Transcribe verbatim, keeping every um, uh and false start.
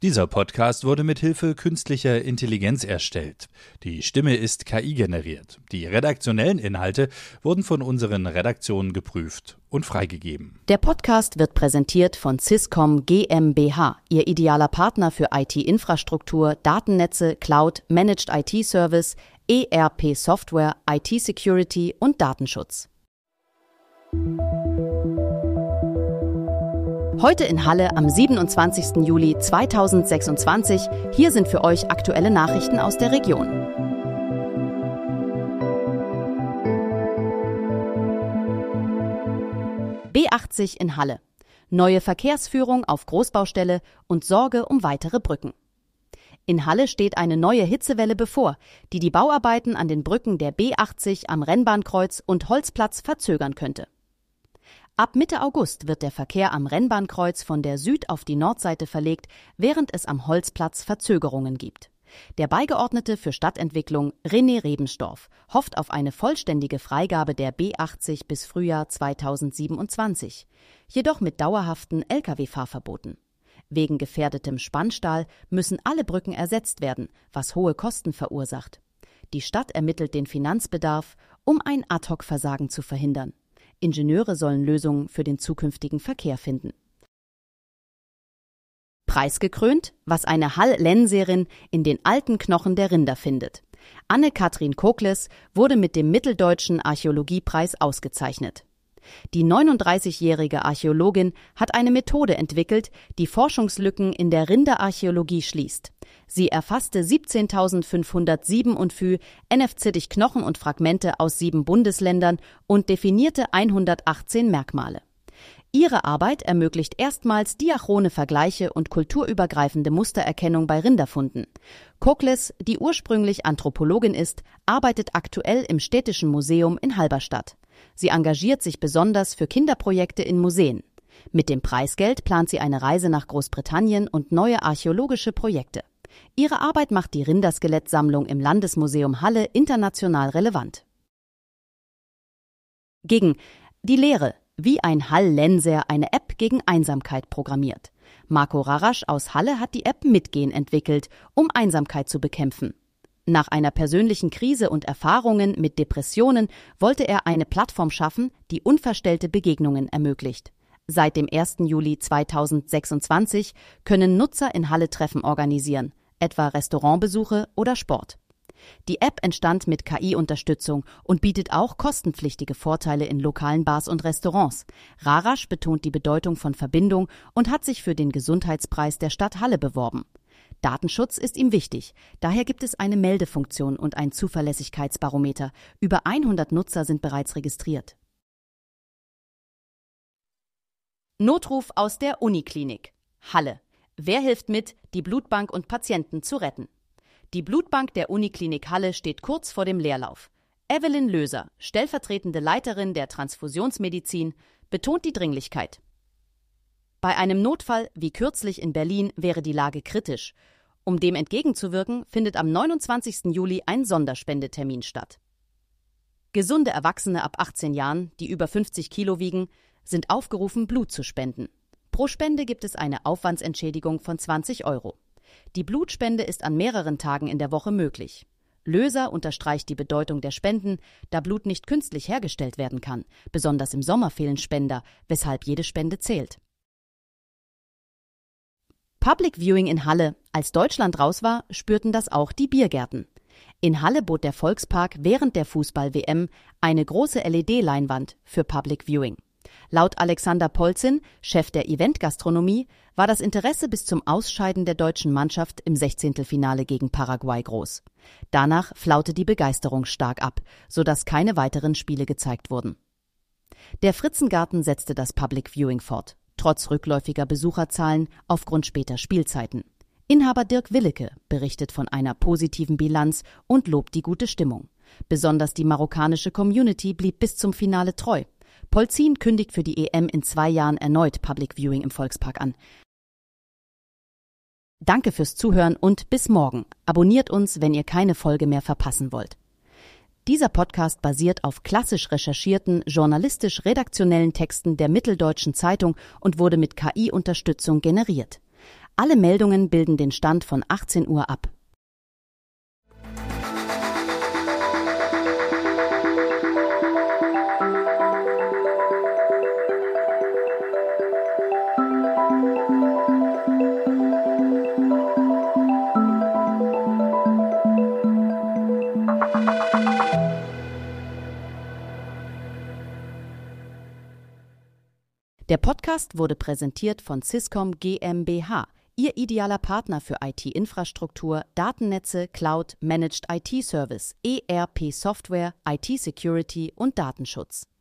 Dieser Podcast wurde mit Hilfe künstlicher Intelligenz erstellt. Die Stimme ist K I generiert. Die redaktionellen Inhalte wurden von unseren Redaktionen geprüft und freigegeben. Der Podcast wird präsentiert von Syscom GmbH, Ihr idealer Partner für I T-Infrastruktur, Datennetze, Cloud, Managed I T-Service, E R P-Software, I T-Security und Datenschutz. Heute in Halle am siebenundzwanzigsten Juli zweitausendsechsundzwanzig. Hier sind für euch aktuelle Nachrichten aus der Region. B achtzig in Halle. Neue Verkehrsführung auf Großbaustelle und Sorge um weitere Brücken. In Halle steht eine neue Hitzewelle bevor, die die Bauarbeiten an den Brücken der B achtzig am Rennbahnkreuz und Holzplatz verzögern könnte. Ab Mitte August wird der Verkehr am Rennbahnkreuz von der Süd- auf die Nordseite verlegt, während es am Holzplatz Verzögerungen gibt. Der Beigeordnete für Stadtentwicklung, René Rebenstorf, hofft auf eine vollständige Freigabe der B achtzig bis Frühjahr zweitausendsiebenundzwanzig, jedoch mit dauerhaften L K W-Fahrverboten. Wegen gefährdetem Spannstahl müssen alle Brücken ersetzt werden, was hohe Kosten verursacht. Die Stadt ermittelt den Finanzbedarf, um ein Ad-hoc-Versagen zu verhindern. Ingenieure sollen Lösungen für den zukünftigen Verkehr finden. Preisgekrönt, was eine Hall-Lenserin in den alten Knochen der Rinder findet. Anne-Kathrin Kokles wurde mit dem Mitteldeutschen Archäologiepreis ausgezeichnet. Die neununddreißigjährige Archäologin hat eine Methode entwickelt, die Forschungslücken in der Rinderarchäologie schließt. Sie erfasste siebzehntausendfünfhundertsieben und Fü N F Z-ig Knochen und Fragmente aus sieben Bundesländern und definierte hundertachtzehn Merkmale. Ihre Arbeit ermöglicht erstmals diachrone Vergleiche und kulturübergreifende Mustererkennung bei Rinderfunden. Kokles, die ursprünglich Anthropologin ist, arbeitet aktuell im Städtischen Museum in Halberstadt. Sie engagiert sich besonders für Kinderprojekte in Museen. Mit dem Preisgeld plant sie eine Reise nach Großbritannien und neue archäologische Projekte. Ihre Arbeit macht die Rinderskelettsammlung im Landesmuseum Halle international relevant. Gegen die Lehre, wie ein Hall-Lenser eine App gegen Einsamkeit programmiert. Marco Rarasch aus Halle hat die App Mitgehen entwickelt, um Einsamkeit zu bekämpfen. Nach einer persönlichen Krise und Erfahrungen mit Depressionen wollte er eine Plattform schaffen, die unverstellte Begegnungen ermöglicht. Seit dem ersten Juli zweitausendsechsundzwanzig können Nutzer in Halle Treffen organisieren, etwa Restaurantbesuche oder Sport. Die App entstand mit K I-Unterstützung und bietet auch kostenpflichtige Vorteile in lokalen Bars und Restaurants. Rarasch betont die Bedeutung von Verbindung und hat sich für den Gesundheitspreis der Stadt Halle beworben. Datenschutz ist ihm wichtig, daher gibt es eine Meldefunktion und ein Zuverlässigkeitsbarometer. Über hundert Nutzer sind bereits registriert. Notruf aus der Uniklinik. Halle. Wer hilft mit, die Blutbank und Patienten zu retten? Die Blutbank der Uniklinik Halle steht kurz vor dem Leerlauf. Evelyn Löser, stellvertretende Leiterin der Transfusionsmedizin, betont die Dringlichkeit. Bei einem Notfall wie kürzlich in Berlin wäre die Lage kritisch. Um dem entgegenzuwirken, findet am neunundzwanzigsten Juli ein Sonderspendetermin statt. Gesunde Erwachsene ab achtzehn Jahren, die über fünfzig Kilo wiegen, sind aufgerufen, Blut zu spenden. Pro Spende gibt es eine Aufwandsentschädigung von zwanzig Euro. Die Blutspende ist an mehreren Tagen in der Woche möglich. Löser unterstreicht die Bedeutung der Spenden, da Blut nicht künstlich hergestellt werden kann. Besonders im Sommer fehlen Spender, weshalb jede Spende zählt. Public Viewing in Halle. Als Deutschland raus war, spürten das auch die Biergärten. In Halle bot der Volkspark während der Fußball-W M eine große L E D-Leinwand für Public Viewing. Laut Alexander Polzin, Chef der Eventgastronomie, war das Interesse bis zum Ausscheiden der deutschen Mannschaft im Sechzehntelfinale gegen Paraguay groß. Danach flaute die Begeisterung stark ab, sodass keine weiteren Spiele gezeigt wurden. Der Fritzengarten setzte das Public Viewing fort, trotz rückläufiger Besucherzahlen aufgrund später Spielzeiten. Inhaber Dirk Willecke berichtet von einer positiven Bilanz und lobt die gute Stimmung. Besonders die marokkanische Community blieb bis zum Finale treu. Polzin kündigt für die E M in zwei Jahren erneut Public Viewing im Volkspark an. Danke fürs Zuhören und bis morgen. Abonniert uns, wenn ihr keine Folge mehr verpassen wollt. Dieser Podcast basiert auf klassisch recherchierten, journalistisch-redaktionellen Texten der Mitteldeutschen Zeitung und wurde mit K I-Unterstützung generiert. Alle Meldungen bilden den Stand von achtzehn Uhr ab. Der Podcast wurde präsentiert von Syscom GmbH, Ihr idealer Partner für I T-Infrastruktur, Datennetze, Cloud, Managed I T-Service, E R P-Software, I T-Security und Datenschutz.